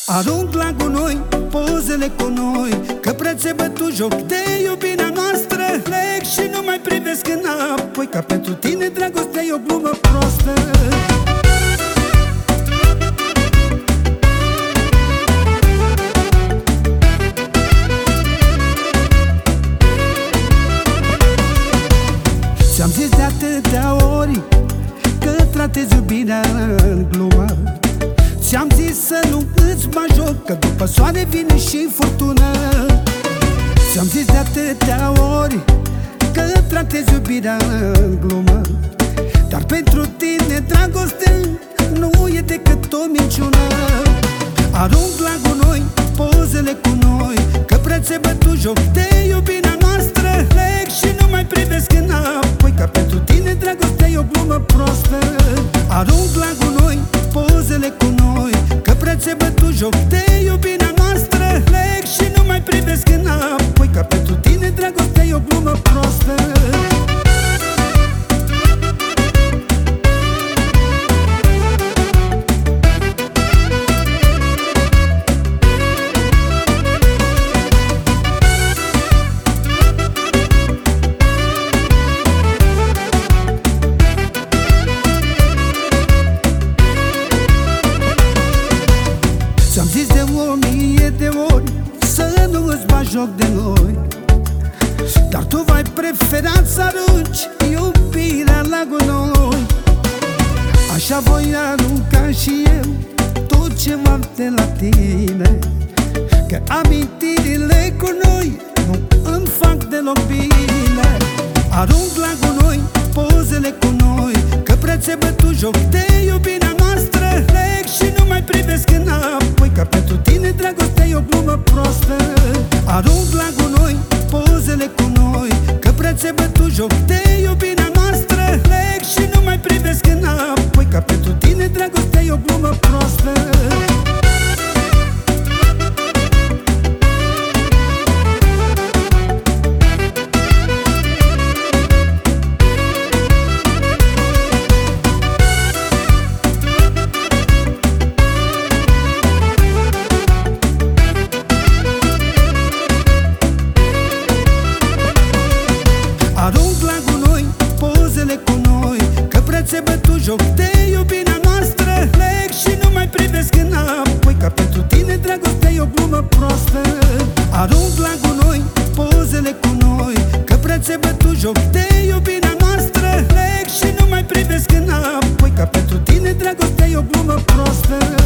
Arunc la gunoi pozele cu noi, că preț-e bătut joc de iubirea noastră. Plec și nu mai privesc înapoi, ca pentru tine dragostea e o glumă proastă. Ți-am zis de atâtea ori că tratezi iubirea în glumă. Ți-am zis să nu îți bagi joc, că după soare vine și furtună. Ți-am zis de atâtea ori că tratezi iubirea în glumă, dar pentru tine dragoste nu e decât o minciună. Arunc la gunoi pozele cu noi, că preț-e bătut joc de iubirea noastră. Plec și nu mai privesc înapoi, ca pentru tine dragostea e o glumă proastă. Arunc la gunoi pozele cu noi, că preț-e bătut joc de iubirea noastră. Plec și nu mai privesc înapoi, ca pentru tine dragostea e o glumă proastă. Ți-am zis de 1000 de ori să nu îți bagi joc de noi, dar tu v-ai preferat să arunci iubirea la gunoi. Așa voi arunca și eu tot ce m-am de la tine, că amintirile cu noi nu îmi fac deloc bine. Arunc la gunoi pozele cu noi, că preț-e bătut joc de iubirea noastră. Plec și nu mai privesc înapoi, ca pentru tine dragostea e o glumă proastă. Arunc la gunoi pozele cu noi, că preț-e bătut joc de iubirea noastră. Plec și nu mai privesc înapoi, ca pentru tine dragostea e o glumă proastă. Arunc la gunoi pozele cu noi, că preț-e bătut joc de iubirea noastră. Plec și nu mai privesc înapoi, ca pentru tine dragostea e o glumă proastă. Arunc la gunoi pozele cu noi, că preț-e bătut joc de iubirea noastră. Plec și nu mai privesc înapoi, ca pentru tine dragostea e o glumă proastă.